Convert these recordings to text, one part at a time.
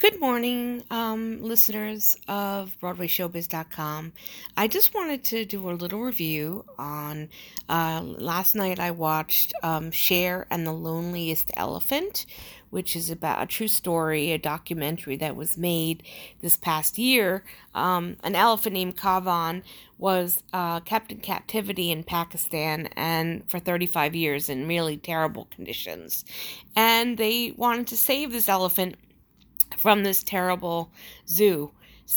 Good morning, listeners of BroadwayShowbiz.com. I just wanted to do a little review on last night I watched Cher and the Loneliest Elephant, which is about a true story, a documentary that was made this past year. An elephant named Kavan was kept in captivity in Pakistan and for 35 years in really terrible conditions. And they wanted to save this elephant from this terrible zoo.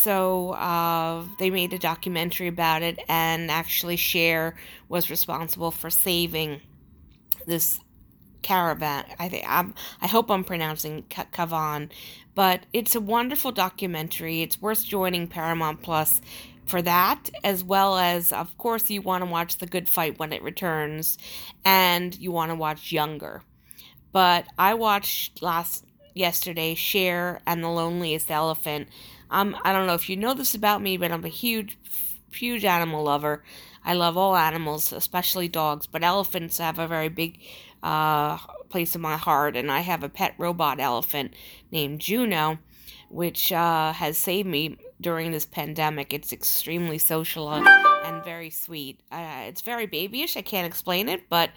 So they made a documentary about it, and actually Cher was responsible for saving this caravan. I hope I'm pronouncing Kavan, but it's a wonderful documentary. It's worth joining Paramount Plus for that, as well as, of course, you want to watch The Good Fight when it returns, and you want to watch Younger. But I watched yesterday Cher and the Loneliest Elephant. I don't know if you know this about me, but I'm a huge animal lover. I love all animals, especially dogs, but elephants have a very big place in my heart, and I have a pet robot elephant named Juno, which has saved me during this pandemic. It's extremely social and very sweet. It's very babyish. I can't explain it, but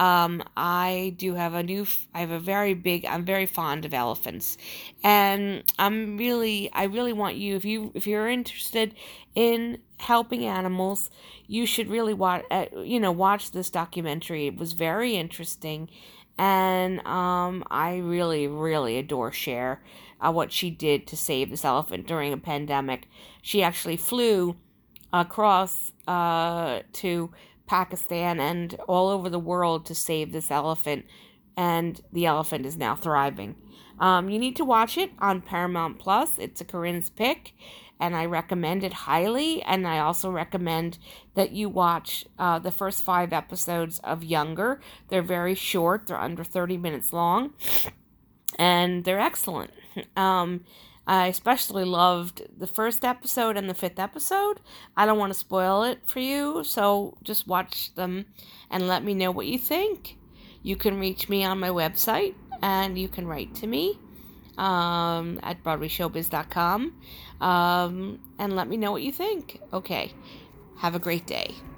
I do have I'm very fond of elephants, and I really want you, if you're interested in helping animals, you should really watch this documentary. It was very interesting, and I really adore Cher. What she did to save this elephant during a pandemic. She actually flew across to Pakistan and all over the world to save this elephant, and the elephant is now thriving. You need to watch it on Paramount Plus. It's a Corinne's pick, and I recommend it highly. And I also recommend that you watch the first 5 episodes of Younger. They're very short. They're under 30 minutes long, and they're excellent. I especially loved the first episode and the 5th episode. I don't want to spoil it for you, so just watch them and let me know what you think. You can reach me on my website, and you can write to me at BroadwayShowbiz.com, and let me know what you think. Okay, have a great day.